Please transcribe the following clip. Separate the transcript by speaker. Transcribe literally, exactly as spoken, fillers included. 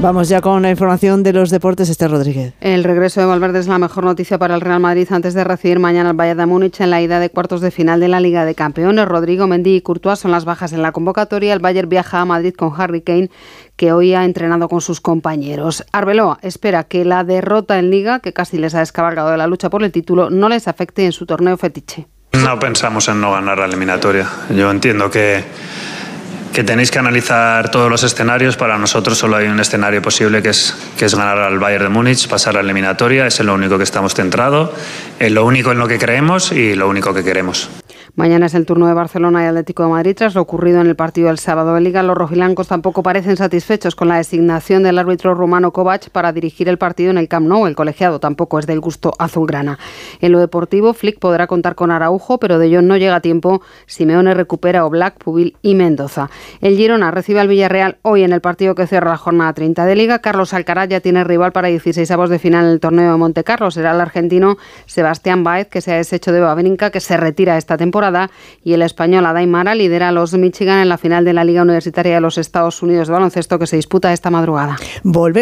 Speaker 1: Vamos ya con la información de los deportes, Esther Rodríguez.
Speaker 2: El regreso de Valverde es la mejor noticia para el Real Madrid antes de recibir mañana al Bayern de Múnich en la ida de cuartos de final de la Liga de Campeones. Rodrigo, Mendy y Courtois son las bajas en la convocatoria. El Bayern viaja a Madrid con Harry Kane, que hoy ha entrenado con sus compañeros. Arbeloa espera que la derrota en Liga, que casi les ha descabalgado de la lucha por el título, no les afecte en su torneo fetiche.
Speaker 3: No pensamos en no ganar la eliminatoria. Yo entiendo que, que tenéis que analizar todos los escenarios. Para nosotros solo hay un escenario posible, que es, que es ganar al Bayern de Múnich, pasar a la eliminatoria. Es en lo único que estamos centrados, es lo único en lo que creemos y lo único que queremos.
Speaker 2: Mañana es el turno de Barcelona y Atlético de Madrid. Tras lo ocurrido en el partido del sábado de Liga, los rojiblancos tampoco parecen satisfechos con la designación del árbitro rumano Kovac para dirigir el partido en el Camp Nou. El colegiado tampoco es del gusto azulgrana. En lo deportivo, Flick podrá contar con Araujo, pero de Jong no llega a tiempo. Simeone recupera a Oblak, Pubil y Mendoza. El Girona recibe al Villarreal hoy en el partido que cierra la jornada treinta de Liga. Carlos Alcaraz ya tiene rival para dieciseisavos de final en el torneo de Montecarlo. Será el argentino Sebastián Báez, que se ha deshecho de Wawrinka, que se retira esta temporada, y el español Adai Mara lidera a los Michigan en la final de la Liga Universitaria de los Estados Unidos de baloncesto, que se disputa esta madrugada.
Speaker 1: Volver